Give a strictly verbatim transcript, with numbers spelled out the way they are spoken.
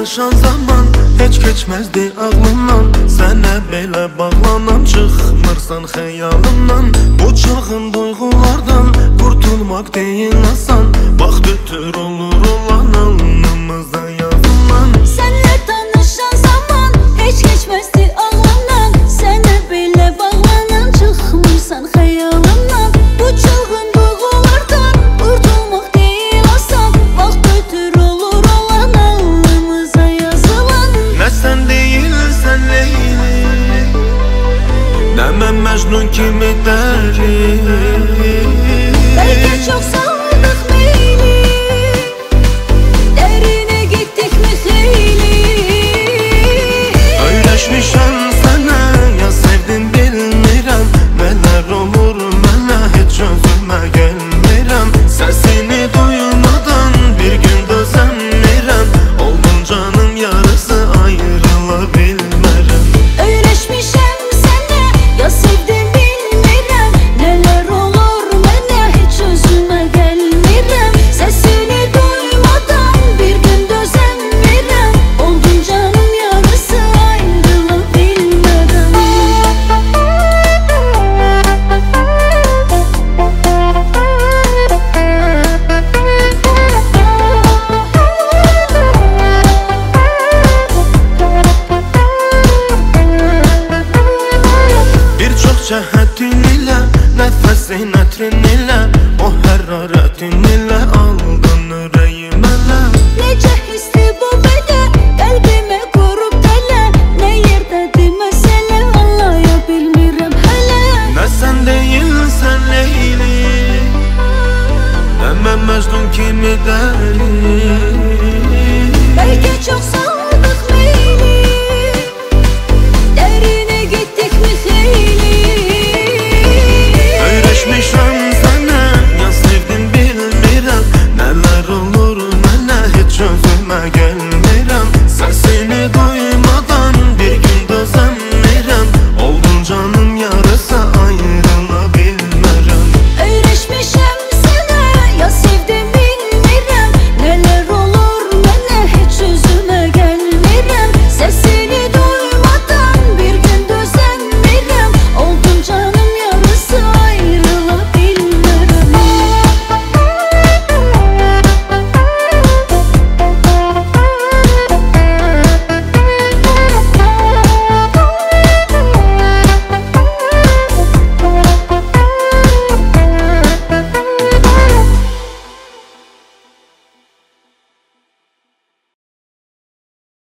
danışan zaman heç keçməzdi ağlımdan. Sənə belə bağlanam, çıxmırsan xəyalımdan. Bu çılğın duyğulardan qurtulmaq deyil asan. Vaxt ötür olur olan alnımıza yazılan. Sənlə danışan zaman heç keçməzdi ağlımdan. Sənə belə bağlanam, çıxmırsan xəyalımdan. Bu çılğın duyğulardan qurtulmaq deyil asan. Vaxt ötür olur olan alnımıza yazılan. Nə sən deyilsən Leyli, nə mən Məcnun kimi dəli. Bəlkə çox saldıq meyli, dərinə getdik mi xeyli. Öyrəşmişəm sənə, ya sevdim bilmirəm. Nələr olur mənə, heç özümə gəlmirəm. Səsini duymadan bir gün dözəmirəm. Oldun canım yarısı, ayrıla bilmərəm. Öyrəşmişəm sənə, ya sevdim bilmirəm. Nələr olur mənə, heç özümə gəlmirəm. Səsini duymadan bir gün dözəmirəm. Oldun canım yarısı, ayrıla bilmərəm. Bir çox cəhətin ilə, nəfəsin ətrin ilə, o hərarətin ilə aldın ürəyim ələ. Necə hissi bu belə, qəlbimə qurub tələ. Nə yerdədir məsələ, anlaya bilmirəm hələ. Nə sən deyilsən Leyli, nə mən Məcnun kimi dəli.